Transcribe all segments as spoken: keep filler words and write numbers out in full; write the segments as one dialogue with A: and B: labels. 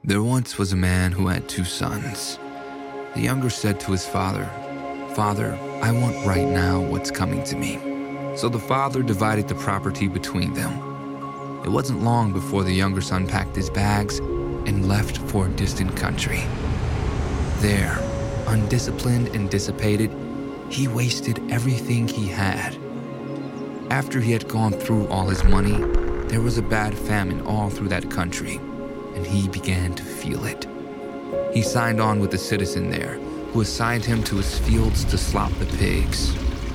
A: There once was a man who had two sons. The younger said to his father, "Father, I want right now what's coming to me." So the father divided the property between them. It wasn't long before the younger son packed his bags and left for a distant country. There, undisciplined and dissipated, he wasted everything he had. After he had gone through all his money, there was a bad famine all through that country, and he began to feel it. He signed on with a citizen there, who assigned him to his fields to slop the pigs.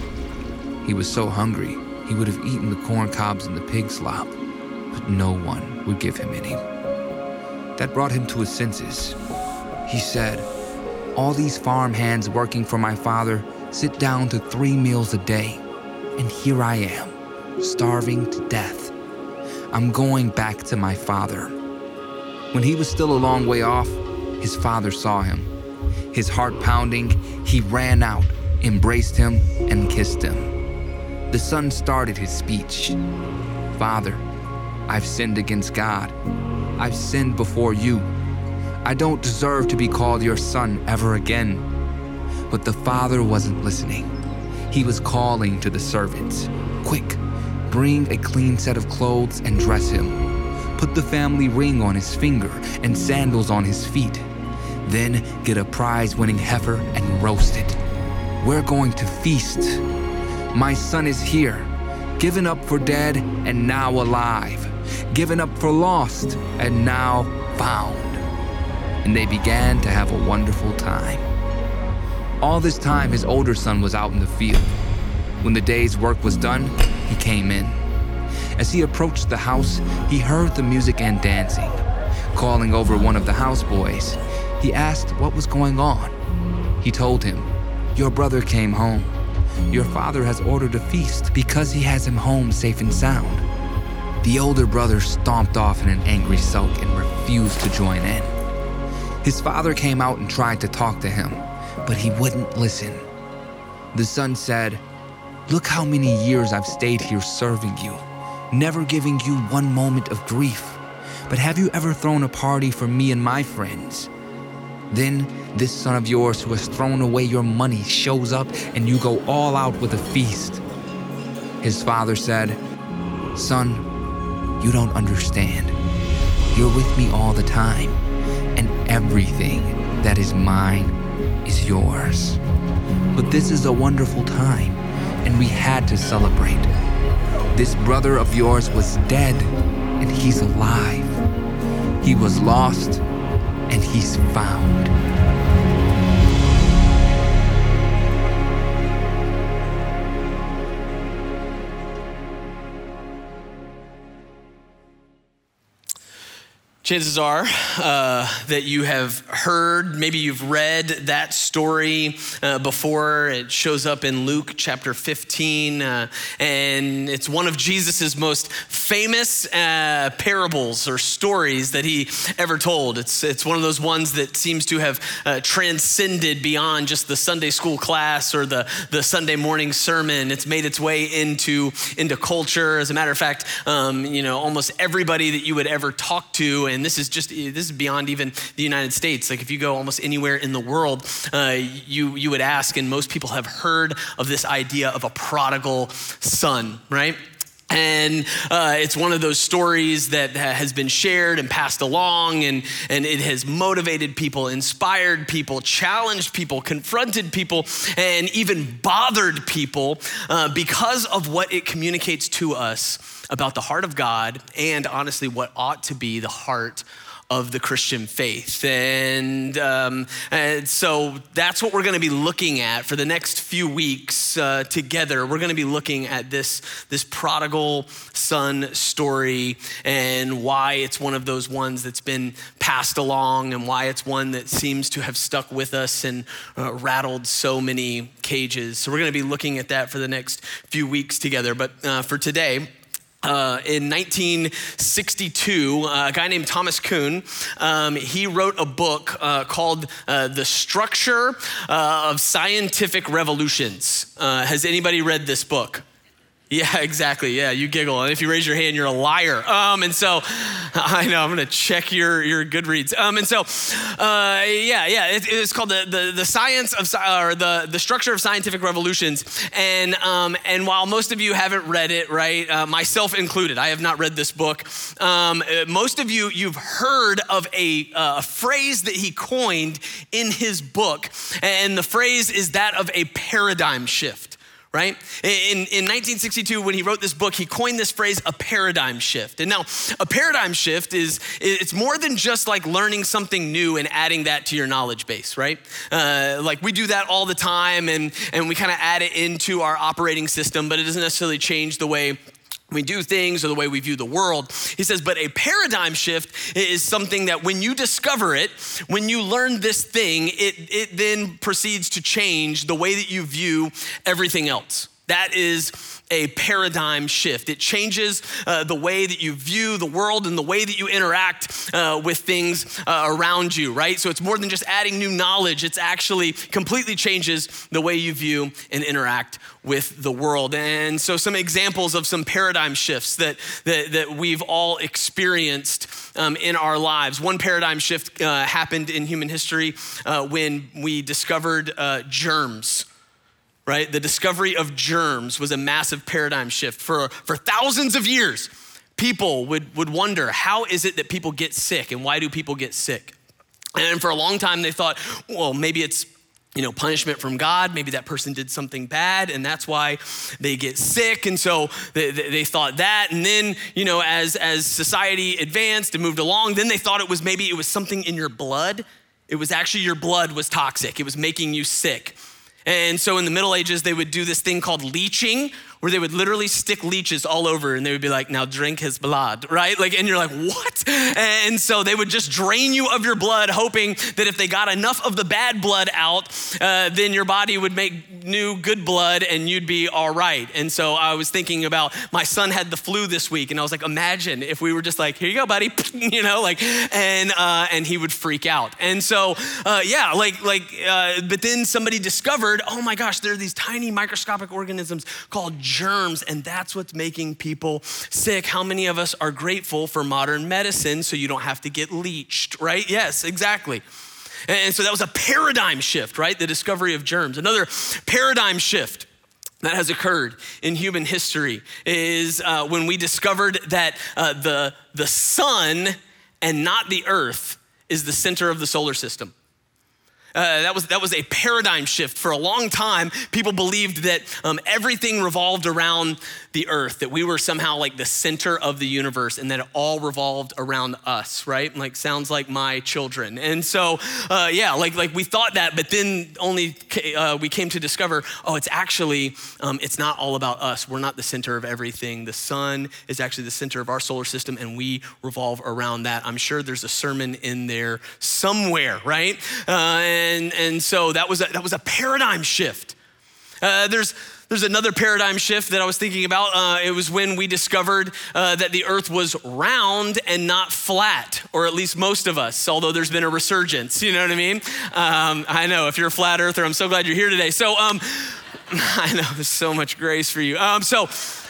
A: He was so hungry, he would have eaten the corn cobs and the pig slop, but no one would give him any. That brought him to his senses. He said, "All these farm hands working for my father sit down to three meals a day, and here I am, starving to death. I'm going back to my father." When he was still a long way off, his father saw him. His heart pounding, he ran out, embraced him, and kissed him. The son started his speech. "Father, I've sinned against God. I've sinned before you. I don't deserve to be called your son ever again." But the father wasn't listening. He was calling to the servants, "Quick, bring a clean set of clothes and dress him. Put the family ring on his finger and sandals on his feet. Then get a prize-winning heifer and roast it. We're going to feast. My son is here, given up for dead and now alive, given up for lost and now found." And they began to have a wonderful time. All this time, his older son was out in the field. When the day's work was done, he came in. As he approached the house, he heard the music and dancing. Calling over one of the houseboys, he asked what was going on. He told him, "Your brother came home. Your father has ordered a feast because he has him home safe and sound." The older brother stomped off in an angry sulk and refused to join in. His father came out and tried to talk to him, but he wouldn't listen. The son said, "Look how many years I've stayed here serving you, never giving you one moment of grief. But have you ever thrown a party for me and my friends? Then this son of yours who has thrown away your money shows up and you go all out with a feast." His father said, "Son, you don't understand. You're with me all the time, and everything that is mine is yours. But this is a wonderful time, and we had to celebrate. This brother of yours was dead, and he's alive. He was lost, and he's found."
B: Chances are uh, that you have heard, maybe you've read that story uh, before. It shows up in Luke chapter fifteen, uh, and it's one of Jesus's most famous uh, parables or stories that he ever told. It's it's one of those ones that seems to have uh, transcended beyond just the Sunday school class or the, the Sunday morning sermon. It's made its way into, into culture. As a matter of fact, um, you know, almost everybody that you would ever talk to, and this is just, this is beyond even the United States. Like if you go almost anywhere in the world, uh, you, you would ask, and most people have heard of this idea of a prodigal son, right? And uh, it's one of those stories that has been shared and passed along, and, and it has motivated people, inspired people, challenged people, confronted people, and even bothered people uh, because of what it communicates to us about the heart of God and honestly what ought to be the heart of the Christian faith. And, um, and so that's what we're gonna be looking at for the next few weeks uh, together. We're gonna be looking at this, this prodigal son story and why it's one of those ones that's been passed along and why it's one that seems to have stuck with us and uh, rattled so many cages. So we're gonna be looking at that for the next few weeks together. But uh, for today, Uh, in nineteen sixty-two, uh, a guy named Thomas Kuhn, um, he wrote a book uh, called uh, The Structure uh, of Scientific Revolutions. Uh, has anybody read this book? Yeah, exactly. Yeah, you giggle. And if you raise your hand, you're a liar. Um, and so, I know, I'm going to check your, your Goodreads. Um, and so, uh, yeah, yeah, it, it's called the, the, the science of, or the, the structure of scientific revolutions. And, um, and while most of you haven't read it, right, uh, myself included, I have not read this book. Um, most of you, you've heard of a, uh, a phrase that he coined in his book. And the phrase is that of a paradigm shift. Right? In, in nineteen sixty-two, when he wrote this book, he coined this phrase, a paradigm shift. And now a paradigm shift is, it's more than just like learning something new and adding that to your knowledge base, right? Uh, like we do that all the time and, and we kind of add it into our operating system, but it doesn't necessarily change the way we do things or the way we view the world. He says, but a paradigm shift is something that when you discover it, when you learn this thing, it, it then proceeds to change the way that you view everything else. That is a paradigm shift. It changes uh, the way that you view the world and the way that you interact uh, with things uh, around you, right? So it's more than just adding new knowledge. It's actually completely changes the way you view and interact with the world. And so some examples of some paradigm shifts that, that, that we've all experienced um, in our lives. One paradigm shift uh, happened in human history uh, when we discovered uh, germs. Right? The discovery of germs was a massive paradigm shift. For, for thousands of years, people would, would wonder, how is it that people get sick and why do people get sick? And for a long time they thought, well, maybe it's, you know, punishment from God. Maybe that person did something bad and that's why they get sick. And so they, they thought that. And then, you know, as, as society advanced and moved along, then they thought it was maybe it was something in your blood. It was actually your blood was toxic. It was making you sick. And so in the Middle Ages, they would do this thing called leeching, where they would literally stick leeches all over and they would be like, now drink his blood, right? Like, and you're like, what? And so they would just drain you of your blood, hoping that if they got enough of the bad blood out, uh, then your body would make new good blood and you'd be all right. And so I was thinking about, my son had the flu this week and I was like, imagine if we were just like, here you go, buddy, you know, like, and uh, and he would freak out. And so, uh, yeah, like, like, uh, but then somebody discovered, oh my gosh, there are these tiny microscopic organisms called germs, and that's what's making people sick. How many of us are grateful for modern medicine so you don't have to get leached, right? Yes, exactly. And so that was a paradigm shift, right? The discovery of germs. Another paradigm shift that has occurred in human history is uh, when we discovered that uh, the, the sun and not the earth is the center of the solar system. Uh, that was that was a paradigm shift. For a long time, people believed that um, everything revolved around the earth, that we were somehow like the center of the universe and that it all revolved around us, right? Like, sounds like my children. And so, uh, yeah, like like we thought that, but then only uh, we came to discover, oh, it's actually, um, it's not all about us. We're not the center of everything. The sun is actually the center of our solar system and we revolve around that. I'm sure there's a sermon in there somewhere, right? Uh, And, and so that was a, that was a paradigm shift. Uh, there's there's another paradigm shift that I was thinking about. Uh, it was when we discovered uh, that the earth was round and not flat, or at least most of us, although there's been a resurgence, you know what I mean? Um, I know, if you're a flat earther, I'm so glad you're here today. So um, I know, there's so much grace for you. Um, so.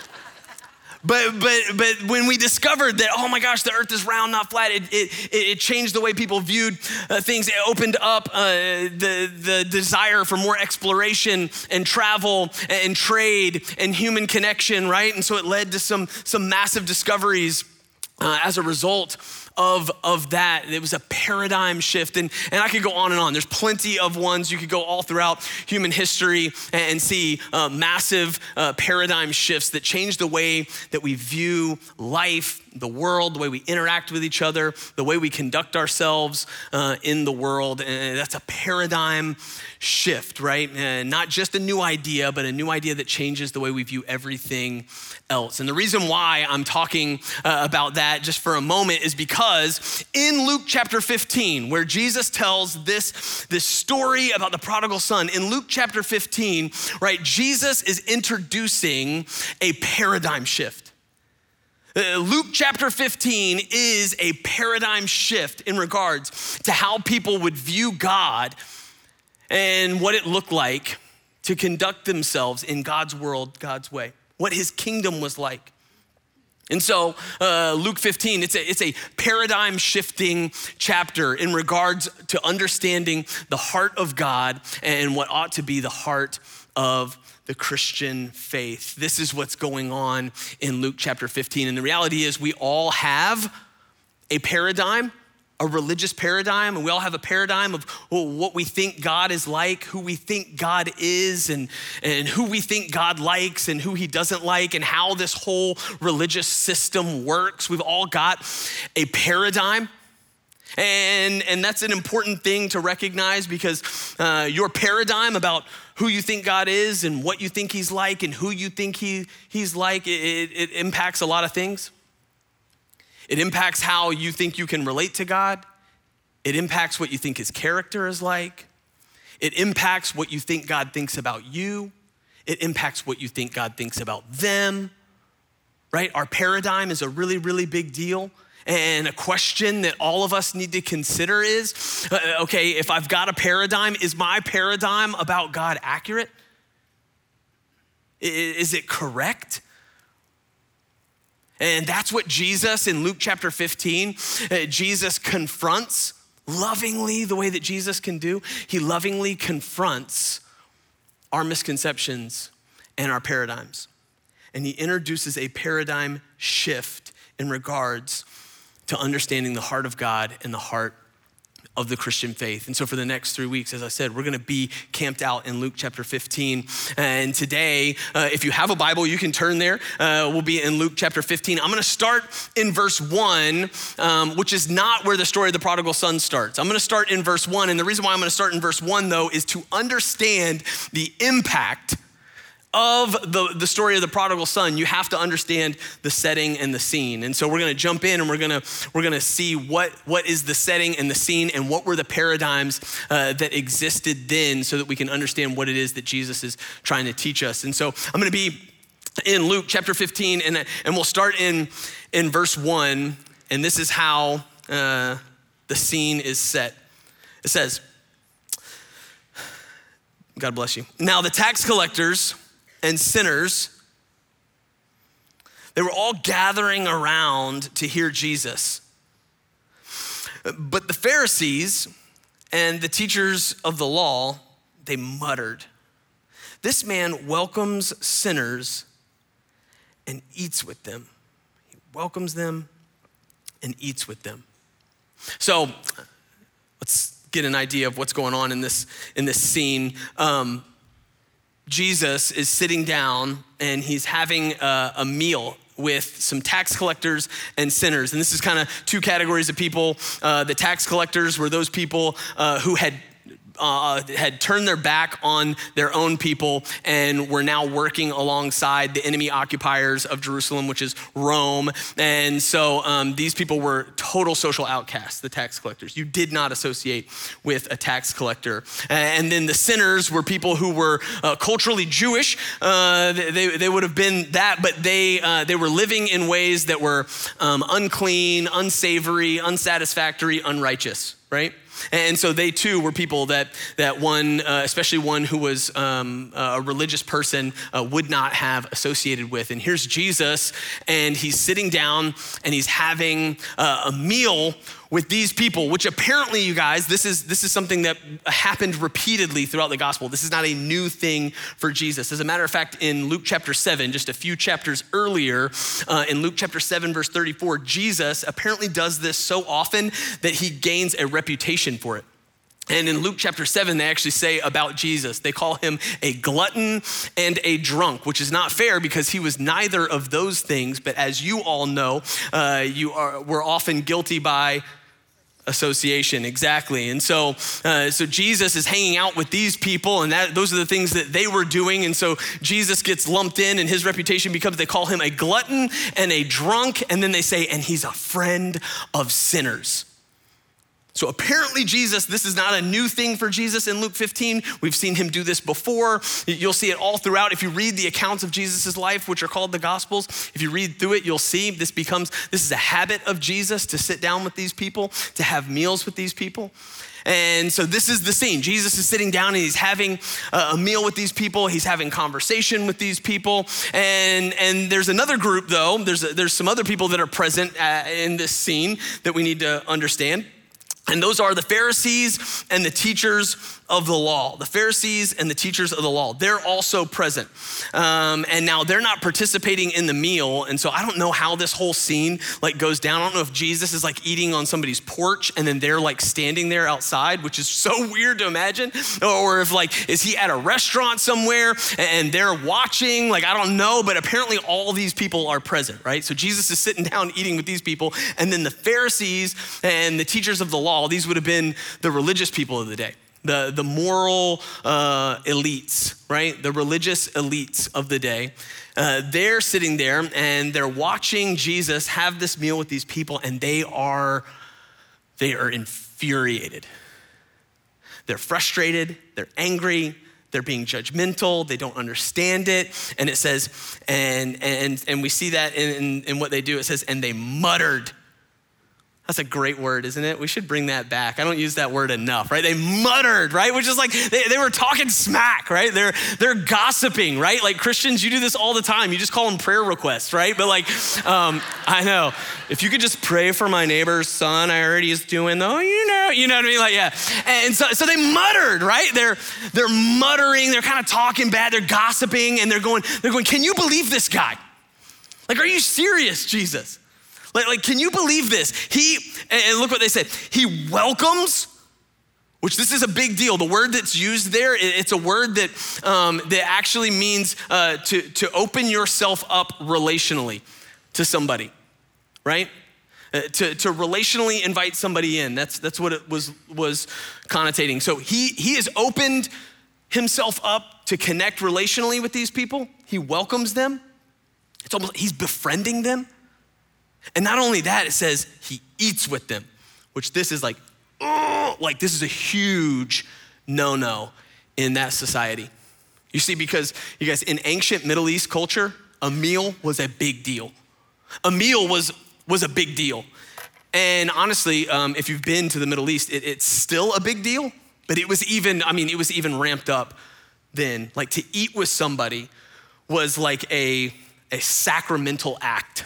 B: But but but when we discovered that, oh my gosh, the earth is round, not flat, it it, it changed the way people viewed uh, things. It opened up uh, the, the desire for more exploration and travel and trade and human connection, right? And so it led to some, some massive discoveries uh, as a result of, of that. It was a paradigm shift. And, and I could go on and on. There's plenty of ones. You could go all throughout human history and see uh, massive uh, paradigm shifts that change the way that we view life, the world, the way we interact with each other, the way we conduct ourselves uh, in the world. And that's a paradigm shift, right? And not just a new idea, but a new idea that changes the way we view everything else. And the reason why I'm talking uh, about that just for a moment is because in Luke chapter fifteen, where Jesus tells this, this story about the prodigal son, in Luke chapter fifteen, right, Jesus is introducing a paradigm shift. Uh, Luke chapter fifteen is a paradigm shift in regards to how people would view God and what it looked like to conduct themselves in God's world, God's way. what his kingdom was like. And so uh, Luke fifteen, it's a, it's a paradigm shifting chapter in regards to understanding the heart of God and what ought to be the heart of the Christian faith. This is what's going on in Luke chapter fifteen. And the reality is we all have a paradigm, a religious paradigm, and we all have a paradigm of well, what we think God is like, who we think God is, and, and who we think God likes and who he doesn't like, and how this whole religious system works. We've all got a paradigm. And, and that's an important thing to recognize because uh, your paradigm about who you think God is and what you think he's like and who you think he, he's like, it, it, it impacts a lot of things. It impacts how you think you can relate to God. It impacts what you think his character is like. It impacts what you think God thinks about you. It impacts what you think God thinks about them, right? Our paradigm is a really, really big deal. And a question that all of us need to consider is, uh, okay, if I've got a paradigm, is my paradigm about God accurate? Is it correct? And that's what Jesus in Luke chapter fifteen, uh, Jesus confronts lovingly, the way that Jesus can do. He lovingly confronts our misconceptions and our paradigms. And he introduces a paradigm shift in regards to understanding the heart of God and the heart of the Christian faith. And so for the next three weeks, as I said, we're gonna be camped out in Luke chapter fifteen. And today, uh, if you have a Bible, you can turn there. Uh, we'll be in Luke chapter fifteen. I'm gonna start in verse one, um, which is not where the story of the prodigal son starts. I'm gonna start in verse one. And the reason why I'm gonna start in verse one though, is to understand the impact of the, the story of the prodigal son. You have to understand the setting and the scene. And so we're gonna jump in and we're gonna we're gonna see what, what is the setting and the scene and what were the paradigms uh, that existed then so that we can understand what it is that Jesus is trying to teach us. And so I'm gonna be in Luke chapter fifteen and, and we'll start in, in verse one. And this is how uh, the scene is set. It says, God bless you. Now the tax collectors and sinners, they were all gathering around to hear Jesus. But the Pharisees and the teachers of the law, they muttered, "This man welcomes sinners and eats with them." He welcomes them and eats with them. So let's get an idea of what's going on in this, in this scene. Um, Jesus is sitting down and he's having a, a meal with some tax collectors and sinners. And this is kind of two categories of people. Uh, the tax collectors were those people uh, who had Uh, had turned their back on their own people and were now working alongside the enemy occupiers of Jerusalem, which is Rome. And so um, these people were total social outcasts, the tax collectors. You did not associate with a tax collector. And then the sinners were people who were uh, culturally Jewish. Uh, they, they would have been that, but they, uh, they were living in ways that were um, unclean, unsavory, unsatisfactory, unrighteous, right? And so they too were people that that one, uh, especially one who was um, a religious person, uh, would not have associated with. And here's Jesus, and he's sitting down and he's having uh, a meal with these people, which apparently, you guys, this is this is something that happened repeatedly throughout the gospel. This is not a new thing for Jesus. As a matter of fact, in Luke chapter seven, just a few chapters earlier, uh, in Luke chapter seven, verse thirty-four, Jesus apparently does this so often that he gains a reputation for it. And in Luke chapter seven, they actually say about Jesus, they call him a glutton and a drunk, which is not fair because he was neither of those things. But as you all know, uh, you are we're often guilty by association, exactly. And so uh, so Jesus is hanging out with these people, and that those are the things that they were doing. And so Jesus gets lumped in, and his reputation becomes, they call him a glutton and a drunk, and then they say, and he's a friend of sinners. So apparently Jesus, this is not a new thing for Jesus in Luke fifteen. We've seen him do this before. You'll see it all throughout. If you read the accounts of Jesus' life, which are called the Gospels, if you read through it, you'll see this becomes, this is a habit of Jesus to sit down with these people, to have meals with these people. And so this is the scene. Jesus is sitting down and he's having a meal with these people. He's having conversation with these people. And, and there's another group though. There's, a, there's some other people that are present uh, in this scene that we need to understand. And those are the Pharisees and the teachers of the law. The Pharisees and the teachers of the law, they're also present. Um, and now they're not participating in the meal. And so I don't know how this whole scene like goes down. I don't know if Jesus is like eating on somebody's porch and then they're like standing there outside, which is so weird to imagine. Or if like, is he at a restaurant somewhere and they're watching? Like, I don't know, but apparently all these people are present, right? So Jesus is sitting down eating with these people. And then the Pharisees and the teachers of the law, these would have been the religious people of the day. The, the moral uh, elites, right? The religious elites of the day. Uh, they're sitting there and they're watching Jesus have this meal with these people, and they are, they are infuriated. They're frustrated, they're angry, they're being judgmental, they don't understand it. And it says, and and and we see that in, in, in what they do. It says, and they muttered. That's a great word, isn't it? We should bring that back. I don't use that word enough, right? They muttered, right? Which is like, they, they were talking smack, right? They're they're gossiping, right? Like Christians, you do this all the time. You just call them prayer requests, right? But like, um, I know, if you could just pray for my neighbor's son, I heard he's doing, though, you know, you know what I mean? Like, yeah. And so, so they muttered, right? They're they're muttering, they're kind of talking bad, they're gossiping, and they're going, they're going, can you believe this guy? Like, are you serious, Jesus? Like, like, can you believe this? He, and look what they said, he welcomes, which this is a big deal. The word that's used there, it's a word that um, that actually means uh, to, to open yourself up relationally to somebody, right? Uh, to, to relationally invite somebody in. That's that's what it was was connotating. So he he has opened himself up to connect relationally with these people. He welcomes them. It's almost, he's befriending them. And not only that, it says he eats with them, which this is like, oh, like this is a huge no-no in that society. You see, because you guys, in ancient Middle East culture, a meal was a big deal. A meal was, was a big deal. And honestly, um, if you've been to the Middle East, it, it's still a big deal, but it was even, I mean, it was even ramped up then. Like to eat with somebody was like a, a sacramental act.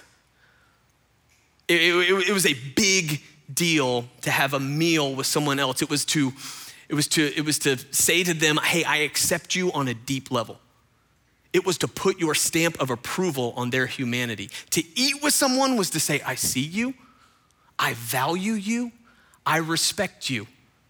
B: It, it, it was a big deal to have a meal with someone else. It was to, it was to, it was to say to them, hey, I accept you on a deep level. It was to put your stamp of approval on their humanity. To eat with someone was to say, I see you, I value you, I respect you.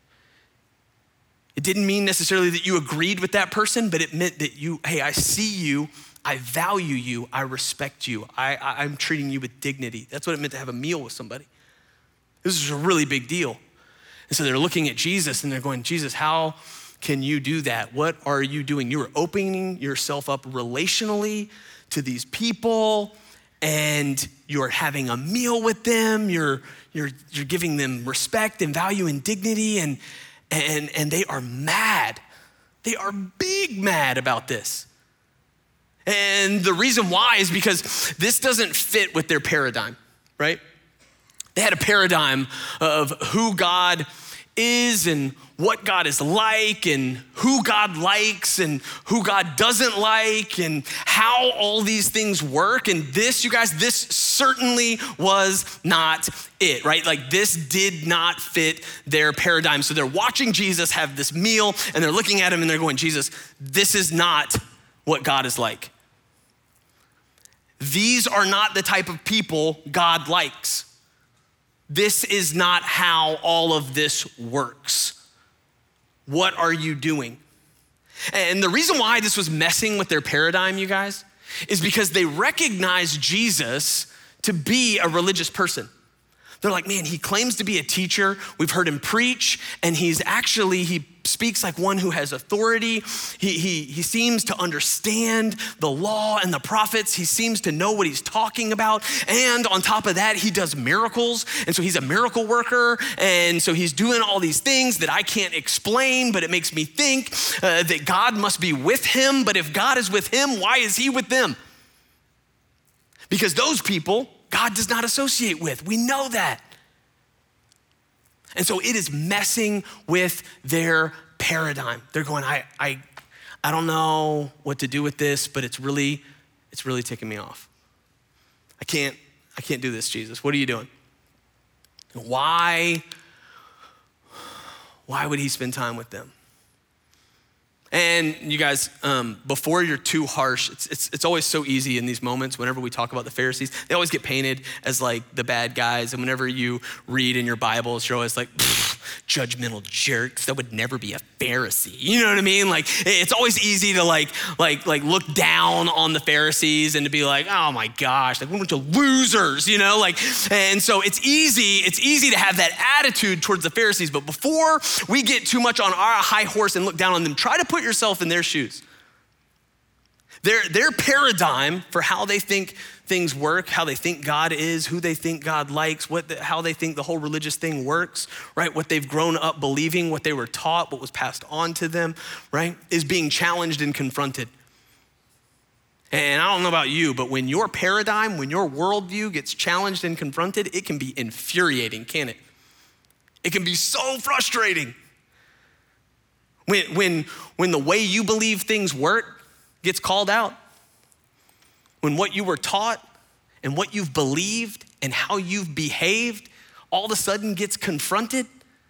B: It didn't mean necessarily that you agreed with that person, but it meant that you, hey, I see you, I value you, I respect you, I, I, I'm treating you with dignity. That's what it meant to have a meal with somebody. This is a really big deal. And so they're looking at Jesus and they're going, Jesus, how can you do that? What are you doing? You are opening yourself up relationally to these people, and you're having a meal with them. You're, you're, you're giving them respect and value and dignity, and, and, and they are mad. They are big mad about this. And the reason why is because this doesn't fit with their paradigm, right? They had a paradigm of who God is and what God is like and who God likes and who God doesn't like and how all these things work. And this, you guys, this certainly was not it, right? Like this did not fit their paradigm. So they're watching Jesus have this meal and they're looking at him and they're going, Jesus, this is not what God is like. These are not the type of people God likes. This is not how all of this works. What are you doing? And the reason why this was messing with their paradigm, you guys, is because they recognize Jesus to be a religious person. They're like, man, he claims to be a teacher. We've heard him preach, and he's actually, he speaks like one who has authority. He, he, he seems to understand the law and the prophets. He seems to know what he's talking about. And on top of that, he does miracles. And so he's a miracle worker. And so he's doing all these things that I can't explain, but it makes me think uh, that God must be with him. But if God is with him, why is he with them? Because those people, God does not associate with. We know that. And so it is messing with their paradigm. They're going, I, I, I don't know what to do with this, but it's really, it's really ticking me off. I can't, I can't do this, Jesus. What are you doing? Why, why would he spend time with them? And you guys, um, before you're too harsh, it's, it's it's always so easy in these moments, whenever we talk about the Pharisees, they always get painted as like the bad guys. And whenever you read in your Bibles, you're always like, judgmental jerks, that would never be a Pharisee. You know what I mean? Like, it's always easy to like, like, like look down on the Pharisees and to be like, oh my gosh, like we're a bunch of losers, you know? Like, and so it's easy, it's easy to have that attitude towards the Pharisees. But before we get too much on our high horse and look down on them, try to put yourself in their shoes. Their, their paradigm for how they think things work, how they think God is, who they think God likes, what the, how they think the whole religious thing works, right? What they've grown up believing, what they were taught, what was passed on to them, right? Is being challenged and confronted. And I don't know about you, but when your paradigm, when your worldview gets challenged and confronted, it can be infuriating, can't it? It can be so frustrating. When, when, when the way you believe things work gets called out, when what you were taught and what you've believed and how you've behaved all of a sudden gets confronted,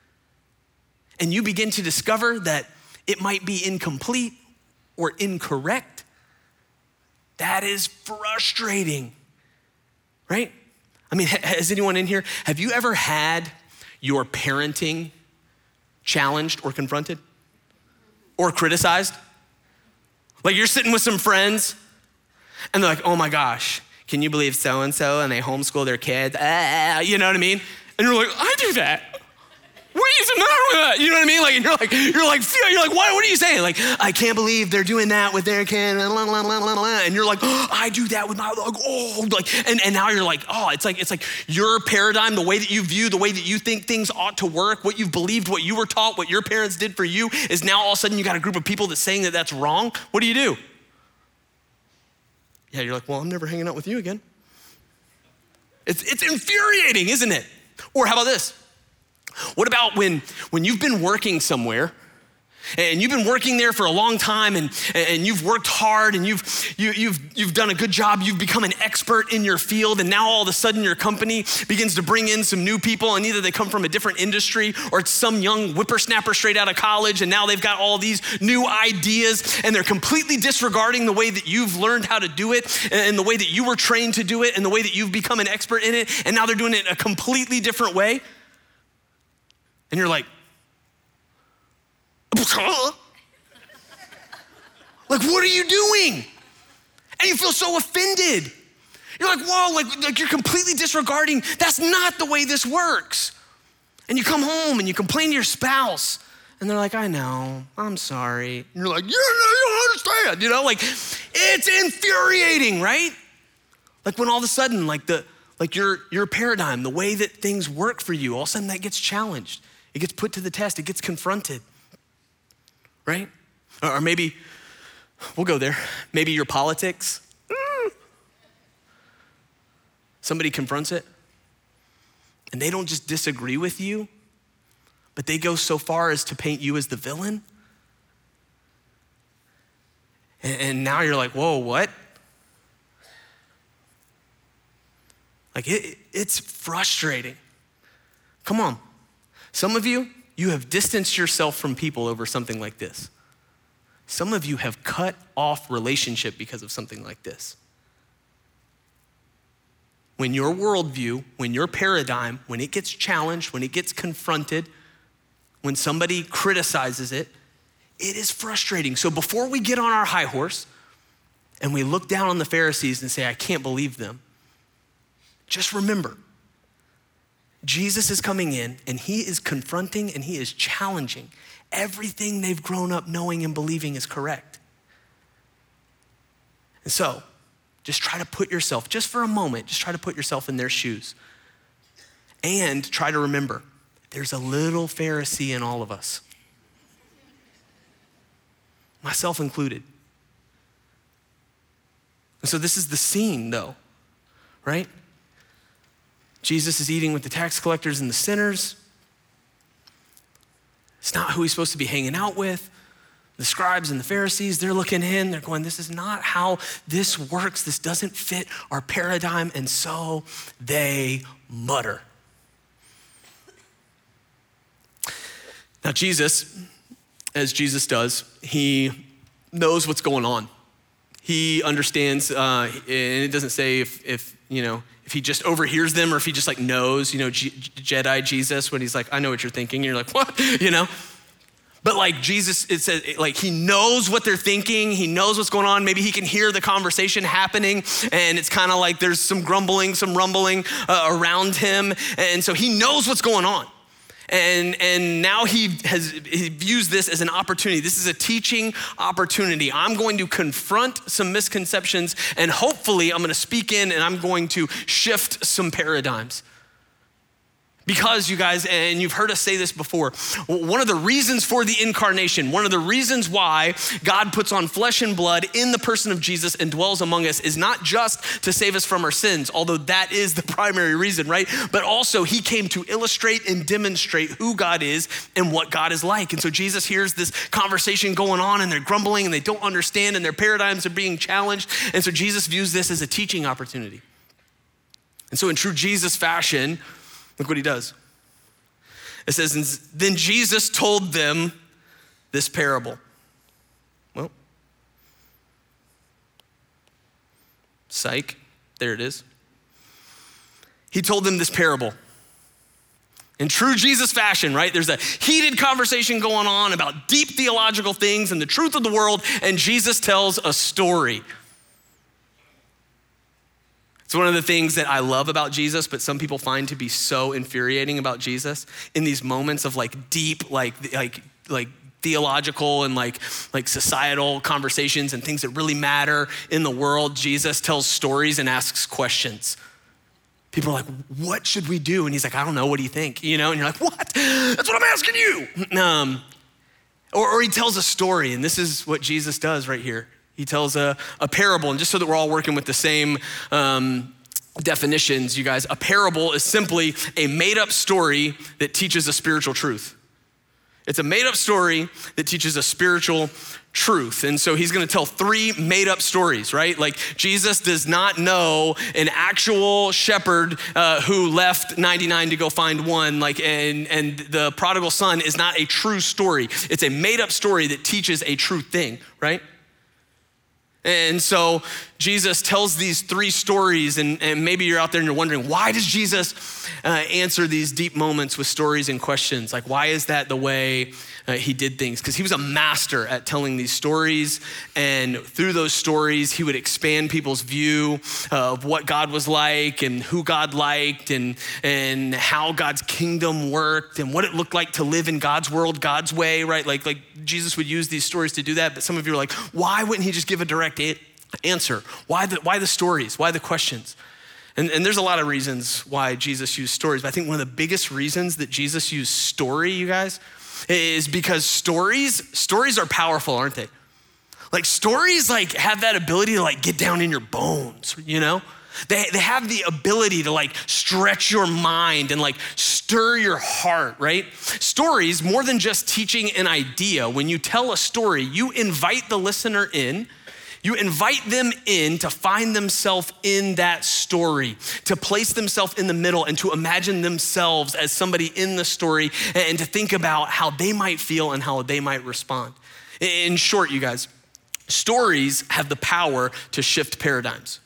B: and you begin to discover that it might be incomplete or incorrect, that is frustrating, right? I mean, has anyone in here, have you ever had your parenting challenged or confronted? Or criticized? Like you're sitting with some friends and they're like, oh my gosh, can you believe so-and-so and they homeschool their kids? Ah, you know what I mean? And you're like, I do that. What is the matter with that? You know what I mean? Like, and you're like, you're like, you're like, what, what are you saying? Like, I can't believe they're doing that with their kid, blah, blah, blah, blah, blah. And you're like, oh, I do that with my, like, oh, like, and, and now you're like, oh, it's like, it's like your paradigm, the way that you view, the way that you think things ought to work, what you've believed, what you were taught, what your parents did for you is now all of a sudden you got a group of people that's saying that that's wrong. What do you do? Yeah, you're like, well, I'm never hanging out with you again. It's, it's infuriating, isn't it? Or how about this? What about when, when you've been working somewhere and you've been working there for a long time and, and you've worked hard and you've, you, you've, you've done a good job, you've become an expert in your field, and now all of a sudden your company begins to bring in some new people, and either they come from a different industry or it's some young whippersnapper straight out of college, and now they've got all these new ideas and they're completely disregarding the way that you've learned how to do it and the way that you were trained to do it and the way that you've become an expert in it, and now they're doing it a completely different way. And you're like, like, what are you doing? And you feel so offended. You're like, whoa, like, like you're completely disregarding, that's not the way this works. And you come home and you complain to your spouse, and they're like, I know, I'm sorry. And you're like, yeah, no, you don't understand. You know, like, it's infuriating, right? Like when all of a sudden, like the, like your, your paradigm, the way that things work for you, all of a sudden that gets challenged. It gets put to the test, it gets confronted, right? Or maybe, we'll go there, maybe your politics. Somebody confronts it, and they don't just disagree with you, but they go so far as to paint you as the villain. And, and now you're like, whoa, what? Like it, it's frustrating. Come on. Some of you, you have distanced yourself from people over something like this. Some of you have cut off relationship because of something like this. When your worldview, when your paradigm, when it gets challenged, when it gets confronted, when somebody criticizes it, it is frustrating. So before we get on our high horse and we look down on the Pharisees and say, I can't believe them, just remember, Jesus is coming in and he is confronting and he is challenging everything they've grown up knowing and believing is correct. And so just try to put yourself, just for a moment, just try to put yourself in their shoes. And try to remember, there's a little Pharisee in all of us, myself included. And so this is the scene though, right? Jesus is eating with the tax collectors and the sinners. It's not who he's supposed to be hanging out with. The scribes and the Pharisees, they're looking in, they're going, this is not how this works. This doesn't fit our paradigm. And so they mutter. Now Jesus, as Jesus does, he knows what's going on. He understands, uh, and it doesn't say if, if, you know, if he just overhears them or if he just like knows, you know, G- Jedi Jesus, when he's like, I know what you're thinking. And you're like, what, you know? But like Jesus, it says, like he knows what they're thinking. He knows what's going on. Maybe he can hear the conversation happening and it's kind of like there's some grumbling, some rumbling uh, around him. And so he knows what's going on. And, and now he has he views this as an opportunity. This is a teaching opportunity. I'm going to confront some misconceptions and hopefully I'm gonna speak in and I'm going to shift some paradigms. Because you guys, and you've heard us say this before, one of the reasons for the incarnation, one of the reasons why God puts on flesh and blood in the person of Jesus and dwells among us is not just to save us from our sins, although that is the primary reason, right? But also he came to illustrate and demonstrate who God is and what God is like. And so Jesus hears this conversation going on and they're grumbling and they don't understand and their paradigms are being challenged. And so Jesus views this as a teaching opportunity. And so in true Jesus fashion, look what he does. It says, then Jesus told them this parable. Well, psych, there it is. He told them this parable. In true Jesus fashion, right? There's a heated conversation going on about deep theological things and the truth of the world, and Jesus tells a story. It's one of the things that I love about Jesus, but some people find to be so infuriating about Jesus in these moments of like deep, like, like, like theological and like, like societal conversations and things that really matter in the world. Jesus tells stories and asks questions. People are like, what should we do? And he's like, I don't know, what do you think? You know, and you're like, what? That's what I'm asking you. Um, or, or he tells a story, and this is what Jesus does right here. He tells a, a parable, and just so that we're all working with the same um, definitions, you guys, a parable is simply a made-up story that teaches a spiritual truth. It's a made-up story that teaches a spiritual truth. And so he's gonna tell three made-up stories, right? Like Jesus does not know an actual shepherd uh, who left ninety-nine to go find one, like, and, and the prodigal son is not a true story. It's a made-up story that teaches a true thing, right? And so Jesus tells these three stories, and, and maybe you're out there and you're wondering, why does Jesus uh, answer these deep moments with stories and questions? Like, why is that the way uh, he did things? Because he was a master at telling these stories, and through those stories, he would expand people's view uh, of what God was like and who God liked and, and how God's kingdom worked and what it looked like to live in God's world, God's way, right? Like, like Jesus would use these stories to do that, but some of you are like, why wouldn't he just give a direct answer? Why the, why the stories? Why the questions? And, and there's a lot of reasons why Jesus used stories, but I think one of the biggest reasons that Jesus used story, you guys, is because stories, stories are powerful, aren't they? Like stories like have that ability to like get down in your bones, you know? They, they have the ability to like stretch your mind and like stir your heart, right? Stories, more than just teaching an idea, when you tell a story, you invite the listener in. You invite them in to find themselves in that story, to place themselves in the middle and to imagine themselves as somebody in the story and to think about how they might feel and how they might respond. In short, you guys, stories have the power to shift paradigms.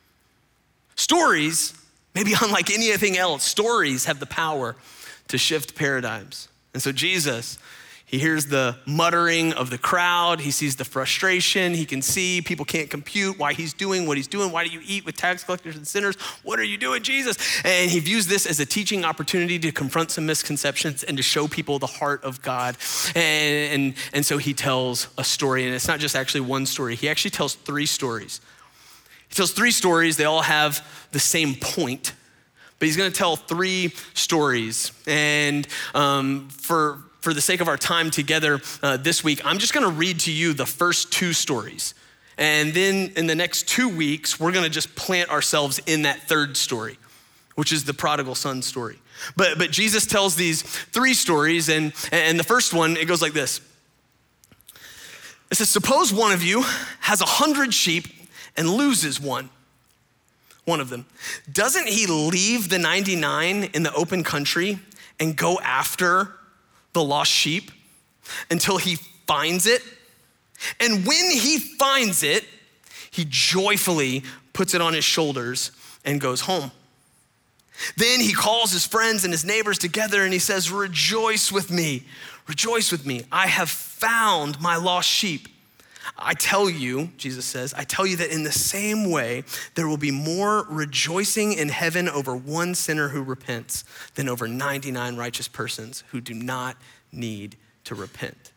B: Stories, maybe unlike anything else, stories have the power to shift paradigms. And so Jesus, He hears the muttering of the crowd. He sees the frustration. He can see people can't compute why he's doing what he's doing. Why do you eat with tax collectors and sinners? What are you doing, Jesus? And he views this as a teaching opportunity to confront some misconceptions and to show people the heart of God. And, and, and so he tells a story, and it's not just actually one story. He actually tells three stories. He tells three stories. They all have the same point, but he's gonna tell three stories. And um, for, for the sake of our time together uh, this week, I'm just gonna read to you the first two stories. And then in the next two weeks, we're gonna just plant ourselves in that third story, which is the prodigal son story. But, but Jesus tells these three stories, and, and the first one, it goes like this. It says, suppose one of you has a hundred sheep and loses one, one of them. Doesn't he leave the ninety-nine in the open country and go after the lost sheep until he finds it? And when he finds it, he joyfully puts it on his shoulders and goes home. Then he calls his friends and his neighbors together and he says, rejoice with me, rejoice with me. I have found my lost sheep. I tell you, Jesus says, I tell you that in the same way, there will be more rejoicing in heaven over one sinner who repents than over ninety-nine righteous persons who do not need to repent.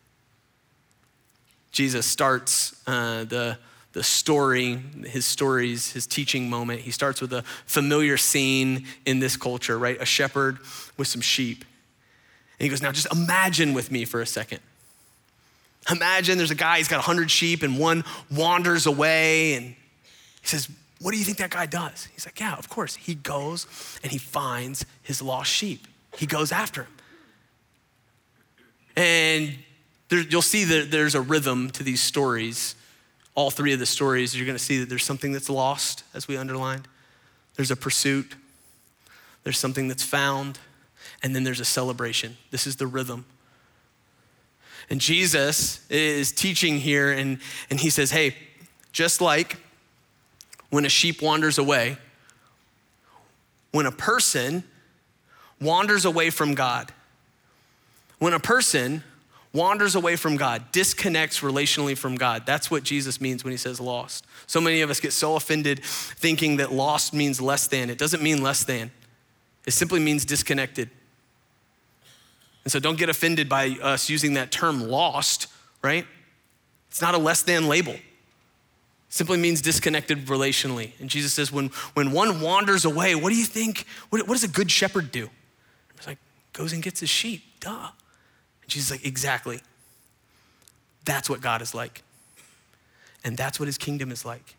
B: Jesus starts uh, the, the story, his stories, his teaching moment. He starts with a familiar scene in this culture, right? A shepherd with some sheep. And he goes, now just imagine with me for a second. Imagine there's a guy, he's got a hundred sheep and one wanders away, and he says, what do you think that guy does? He's like, yeah, of course. He goes and he finds his lost sheep. He goes after him. And there, you'll see that there's a rhythm to these stories. All three of the stories, you're gonna see that there's something that's lost, as we underlined. There's a pursuit, there's something that's found, and then there's a celebration. This is the rhythm. And Jesus is teaching here, and, and he says, hey, just like when a sheep wanders away, when a person wanders away from God, when a person wanders away from God, disconnects relationally from God, that's what Jesus means when he says lost. So many of us get so offended thinking that lost means less than. It doesn't mean less than. It simply means disconnected. And so don't get offended by us using that term lost, right? It's not a less than label. It simply means disconnected relationally. And Jesus says, when, when one wanders away, what do you think, what, what does a good shepherd do? It's like, goes and gets his sheep, duh. And Jesus is like, exactly. That's what God is like. And that's what his kingdom is like.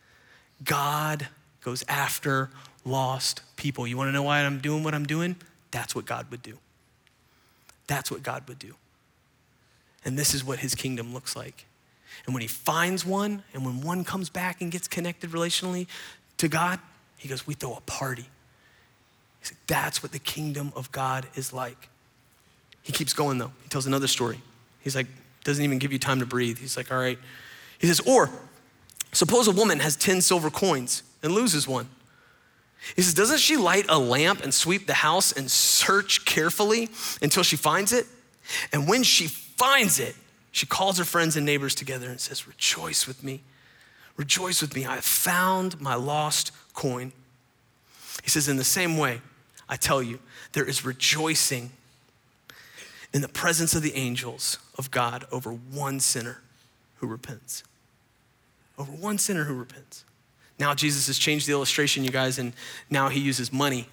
B: God goes after lost people. You wanna know why I'm doing what I'm doing? That's what God would do. That's what God would do. And this is what his kingdom looks like. And when he finds one, and when one comes back and gets connected relationally to God, he goes, we throw a party. He's like, that's what the kingdom of God is like. He keeps going though. He tells another story. He's like, doesn't even give you time to breathe. He's like, all right. He says, or suppose a woman has ten silver coins and loses one. He says, doesn't she light a lamp and sweep the house and search carefully until she finds it? And when she finds it, she calls her friends and neighbors together and says, rejoice with me. Rejoice with me. I have found my lost coin. He says, in the same way, I tell you, there is rejoicing in the presence of the angels of God over one sinner who repents. Over one sinner who repents. Now Jesus has changed the illustration, you guys, and now he uses money.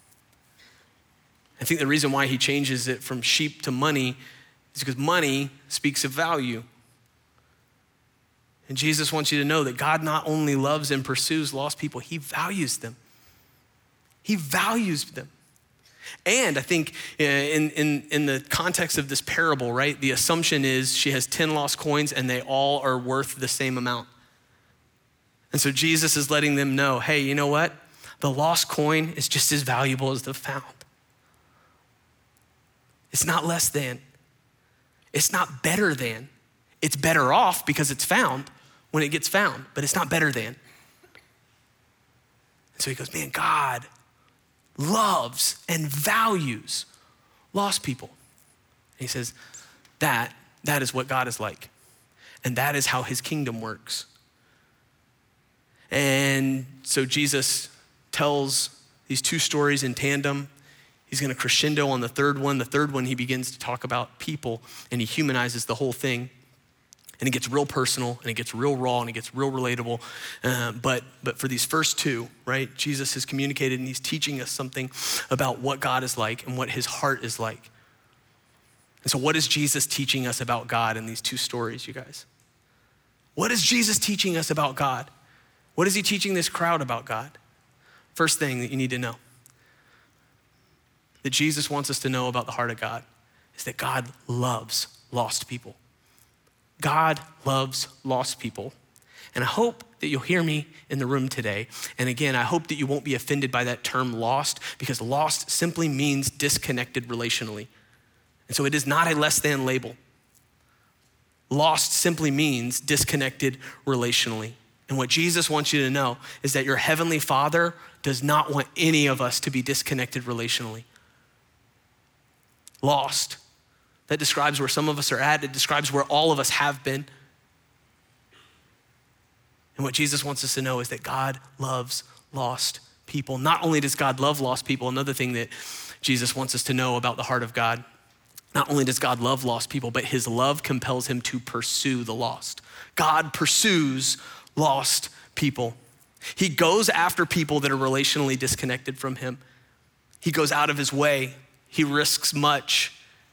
B: I think the reason why he changes it from sheep to money is because money speaks of value. And Jesus wants you to know that God not only loves and pursues lost people, he values them. He values them. And I think in, in, in the context of this parable, right, the assumption is she has ten lost coins and they all are worth the same amount. And so Jesus is letting them know, hey, you know what? The lost coin is just as valuable as the found. It's not less than. It's not better than. It's better off because it's found when it gets found, but it's not better than. And so he goes, man, God loves and values lost people. And he says, That, that is what God is like. And that is how his kingdom works. And so Jesus tells these two stories in tandem. He's gonna crescendo on the third one. The third one, he begins to talk about people and he humanizes the whole thing. And it gets real personal and it gets real raw and it gets real relatable. Uh, but, but for these first two, right, Jesus has communicated and he's teaching us something about what God is like and what his heart is like. And so what is Jesus teaching us about God in these two stories, you guys? What is Jesus teaching us about God? What is he teaching this crowd about God? First thing that you need to know, that Jesus wants us to know about the heart of God, is that God loves lost people. God loves lost people. And I hope that you'll hear me in the room today. And again, I hope that you won't be offended by that term lost, because lost simply means disconnected relationally. And so it is not a less than label. Lost simply means disconnected relationally. And what Jesus wants you to know is that your heavenly Father does not want any of us to be disconnected relationally. Lost. That describes where some of us are at. It describes where all of us have been. And what Jesus wants us to know is that God loves lost people. Not only does God love lost people, another thing that Jesus wants us to know about the heart of God, not only does God love lost people, but his love compels him to pursue the lost. God pursues lost people. He goes after people that are relationally disconnected from him. He goes out of his way. He risks much.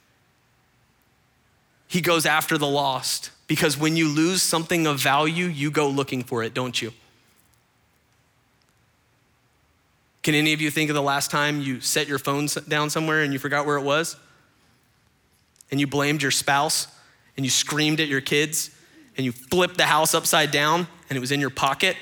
B: He goes after the lost, because when you lose something of value, you go looking for it, don't you? Can any of you think of the last time you set your phone down somewhere and you forgot where it was? And you blamed your spouse and you screamed at your kids and you flipped the house upside down and it was in your pocket?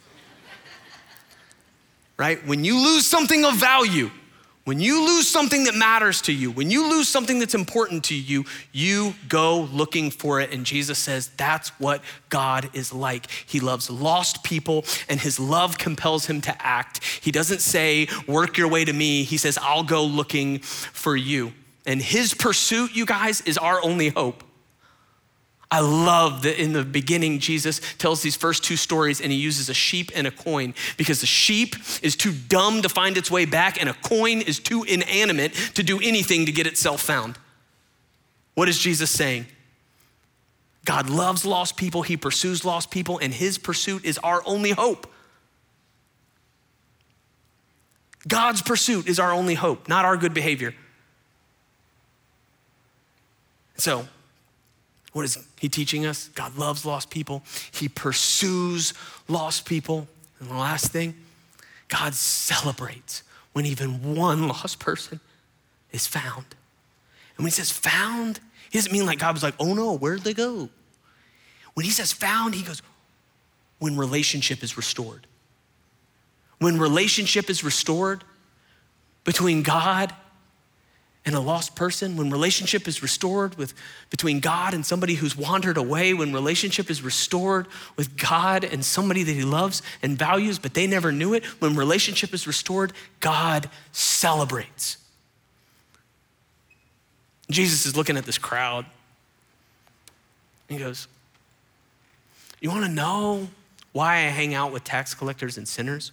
B: Right? When you lose something of value, when you lose something that matters to you, when you lose something that's important to you, you go looking for it. And Jesus says that's what God is like. He loves lost people and his love compels him to act. He doesn't say, work your way to me. He says, I'll go looking for you. And his pursuit, you guys, is our only hope. I love that in the beginning, Jesus tells these first two stories and he uses a sheep and a coin, because the sheep is too dumb to find its way back and a coin is too inanimate to do anything to get itself found. What is Jesus saying? God loves lost people, he pursues lost people, and his pursuit is our only hope. God's pursuit is our only hope, not our good behavior. So, what is he teaching us? God loves lost people. He pursues lost people. And the last thing, God celebrates when even one lost person is found. And when he says found, he doesn't mean like God was like, oh no, where'd they go? When he says found, he goes, when relationship is restored. When relationship is restored between God and a lost person, when relationship is restored with between God and somebody who's wandered away, when relationship is restored with God and somebody that he loves and values, but they never knew it, when relationship is restored, God celebrates. Jesus is looking at this crowd. He goes, you wanna know why I hang out with tax collectors and sinners?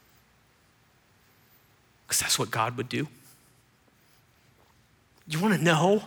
B: Because that's what God would do. You wanna know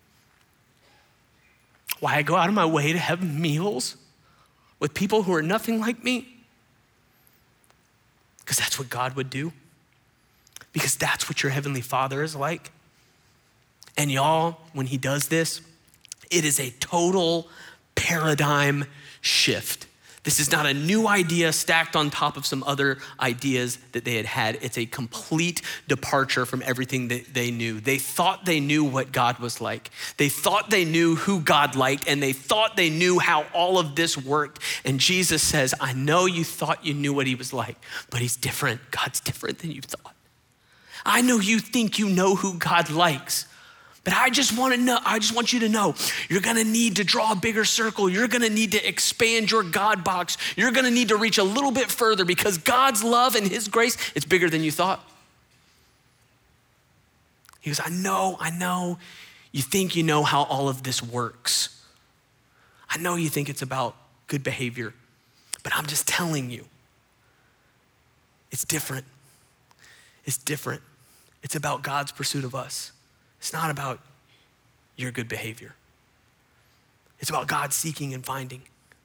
B: why I go out of my way to have meals with people who are nothing like me? Because that's what God would do. Because that's what your heavenly Father is like. And y'all, when he does this, it is a total paradigm shift. This is not a new idea stacked on top of some other ideas that they had had. It's a complete departure from everything that they knew. They thought they knew what God was like. They thought they knew who God liked, and they thought they knew how all of this worked. And Jesus says, I know you thought you knew what he was like, but he's different. God's different than you thought. I know you think you know who God likes, but I just want to know, I just want you to know, you're gonna need to draw a bigger circle. You're gonna need to expand your God box. You're gonna need to reach a little bit further, because God's love and his grace, it's bigger than you thought. He goes, I know, I know You think you know how all of this works. I know you think it's about good behavior, but I'm just telling you, it's different. It's different. It's about God's pursuit of us. It's not about your good behavior. It's about God seeking and finding.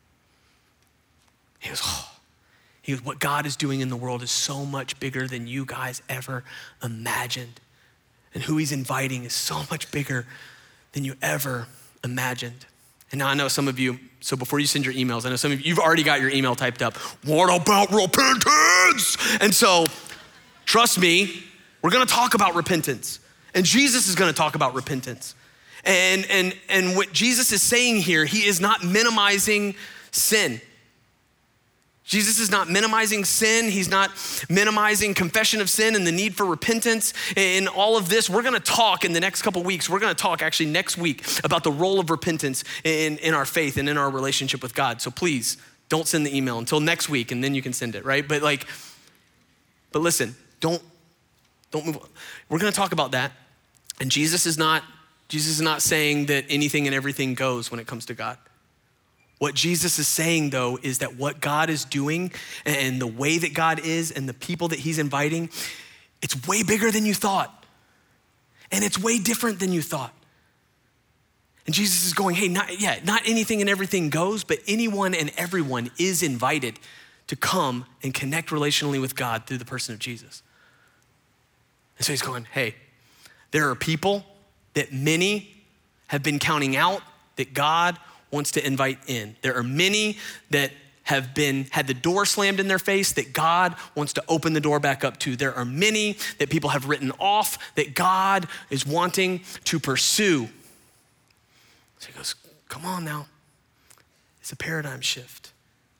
B: He goes, oh. He goes, what God is doing in the world is so much bigger than you guys ever imagined. And who he's inviting is so much bigger than you ever imagined. And now I know some of you, so before you send your emails, I know some of you, you've already got your email typed up. What about repentance? And so, trust me, we're gonna talk about repentance. And Jesus is gonna talk about repentance. And, and, and what Jesus is saying here, he is not minimizing sin. Jesus is not minimizing sin. He's not minimizing confession of sin and the need for repentance. In all of this, we're gonna talk in the next couple weeks, we're gonna talk actually next week about the role of repentance in, in our faith and in our relationship with God. So please don't send the email until next week and then you can send it, right? But like, but listen, don't, don't move on. We're gonna talk about that. And Jesus is not, Jesus is not saying that anything and everything goes when it comes to God. What Jesus is saying though is that what God is doing and the way that God is and the people that he's inviting, it's way bigger than you thought. And it's way different than you thought. And Jesus is going, hey, not, yeah, not anything and everything goes, but anyone and everyone is invited to come and connect relationally with God through the person of Jesus. And so he's going, hey, there are people that many have been counting out that God wants to invite in. There are many that have been, had the door slammed in their face that God wants to open the door back up to. There are many that people have written off that God is wanting to pursue. So he goes, come on now. It's a paradigm shift.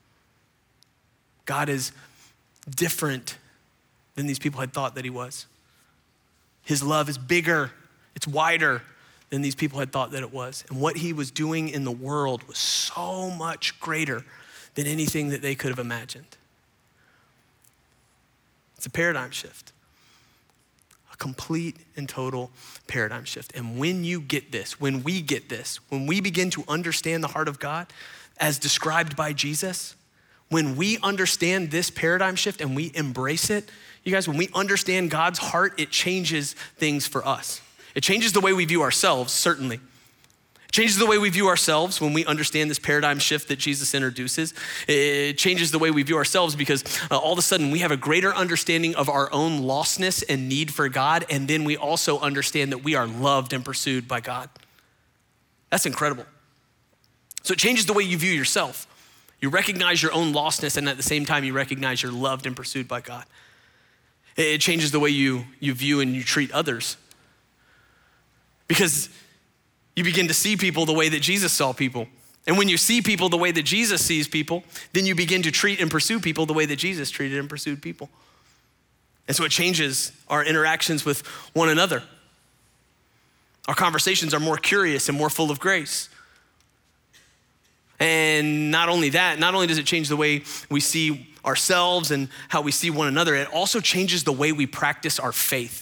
B: God is different than these people had thought that he was. His love is bigger, it's wider than these people had thought that it was. And what he was doing in the world was so much greater than anything that they could have imagined. It's a paradigm shift, a complete and total paradigm shift. And when you get this, when we get this, when we begin to understand the heart of God as described by Jesus, when we understand this paradigm shift and we embrace it, you guys, when we understand God's heart, it changes things for us. It changes the way we view ourselves, certainly. It changes the way we view ourselves when we understand this paradigm shift that Jesus introduces. It changes the way we view ourselves because uh, all of a sudden we have a greater understanding of our own lostness and need for God, and then we also understand that we are loved and pursued by God. That's incredible. So it changes the way you view yourself. You recognize your own lostness, and at the same time you recognize you're loved and pursued by God. It changes the way you, you view and you treat others. Because you begin to see people the way that Jesus saw people. And when you see people the way that Jesus sees people, then you begin to treat and pursue people the way that Jesus treated and pursued people. And so it changes our interactions with one another. Our conversations are more curious and more full of grace. And not only that, not only does it change the way we see ourselves and how we see one another, it also changes the way we practice our faith.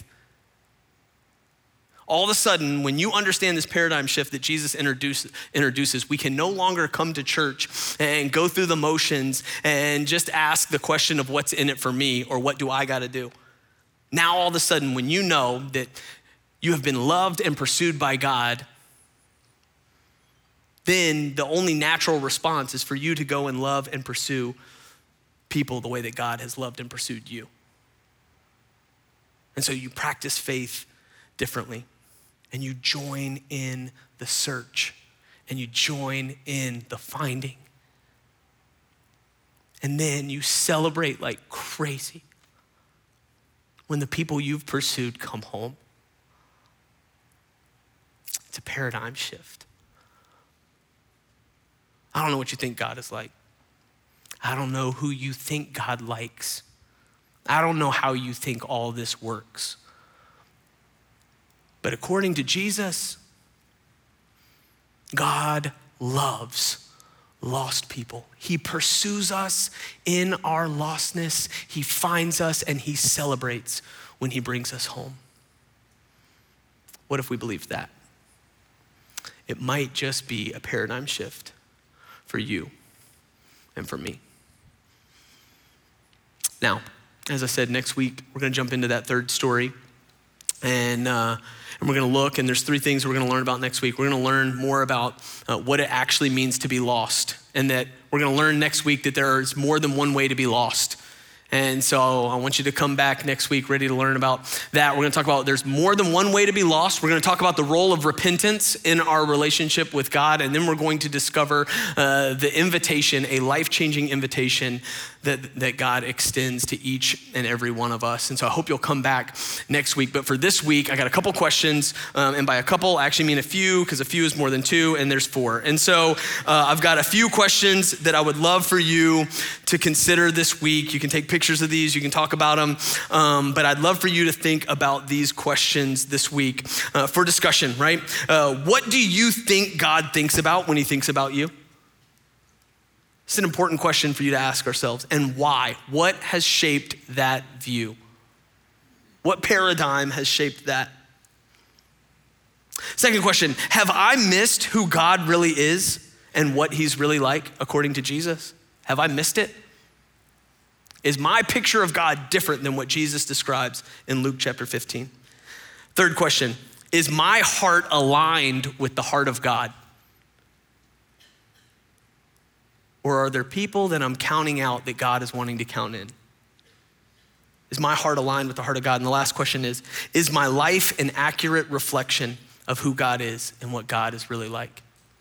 B: All of a sudden, when you understand this paradigm shift that Jesus introduce, introduces, we can no longer come to church and go through the motions and just ask the question of what's in it for me or what do I gotta do. Now, all of a sudden, when you know that you have been loved and pursued by God, then the only natural response is for you to go and love and pursue people the way that God has loved and pursued you. And so you practice faith differently. And you join in the search and you join in the finding. And then you celebrate like crazy when the people you've pursued come home. It's a paradigm shift. I don't know what you think God is like. I don't know who you think God likes. I don't know how you think all this works. But according to Jesus, God loves lost people. He pursues us in our lostness. He finds us and he celebrates when he brings us home. What if we believed that? it might just be a paradigm shift for you and for me. Now, as I said, next week, we're gonna jump into that third story. And, uh, and we're gonna look, and there's three things we're gonna learn about next week. We're gonna learn more about uh, what it actually means to be lost. And that we're gonna learn next week that there is more than one way to be lost. And so I want you to come back next week ready to learn about that. We're gonna talk about there's more than one way to be lost. We're gonna talk about the role of repentance in our relationship with God. And then we're going to discover uh, the invitation, a life-changing invitation that, that God extends to each and every one of us. And so I hope you'll come back next week. But for this week, I got a couple questions. Um, and by a couple, I actually mean a few, because a few is more than two, and there's four. And so uh, I've got a few questions that I would love for you to consider this week. You can take pictures of these, you can talk about them. Um, but I'd love for you to think about these questions this week uh, for discussion, right? Uh, what do you think God thinks about when he thinks about you? It's an important question for you to ask ourselves. And why? What has shaped that view? What paradigm has shaped that? Second question, have I missed who God really is and what he's really like according to Jesus? Have I missed it? Is my picture of God different than what Jesus describes in Luke chapter fifteen? Third question, is my heart aligned with the heart of God? Or are there people that I'm counting out that God is wanting to count in? Is my heart aligned with the heart of God? And the last question is, is my life an accurate reflection of who God is and what God is really like?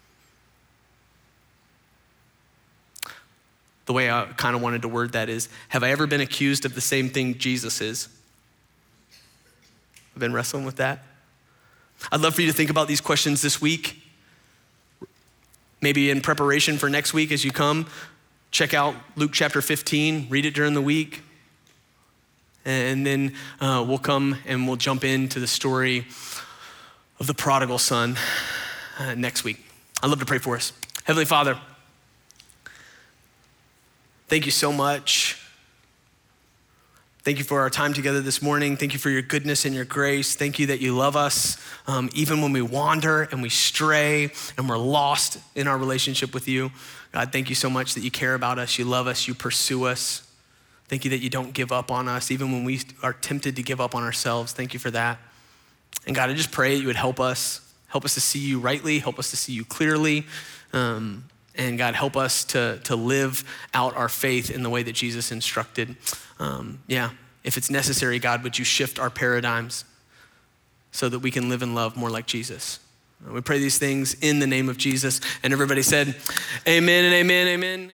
B: The way I kind of wanted to word that is, have I ever been accused of the same thing Jesus is? I've been wrestling with that. I'd love for you to think about these questions this week. Maybe in preparation for next week as you come, check out Luke chapter fifteen, read it during the week. And then uh, we'll come and we'll jump into the story of the prodigal son uh, next week. I'd love to pray for us. Heavenly Father, thank you so much. Thank you for our time together this morning. Thank you for your goodness and your grace. Thank you that you love us um, even when we wander and we stray and we're lost in our relationship with you. God, thank you so much that you care about us, you love us, you pursue us. Thank you that you don't give up on us even when we are tempted to give up on ourselves. Thank you for that. And God, I just pray that you would help us, help us to see you rightly, help us to see you clearly. Um, And God, help us to, to live out our faith in the way that Jesus instructed. Um, yeah, if it's necessary, God, would you shift our paradigms so that we can live and love more like Jesus? We pray these things in the name of Jesus. And everybody said, amen and amen, amen.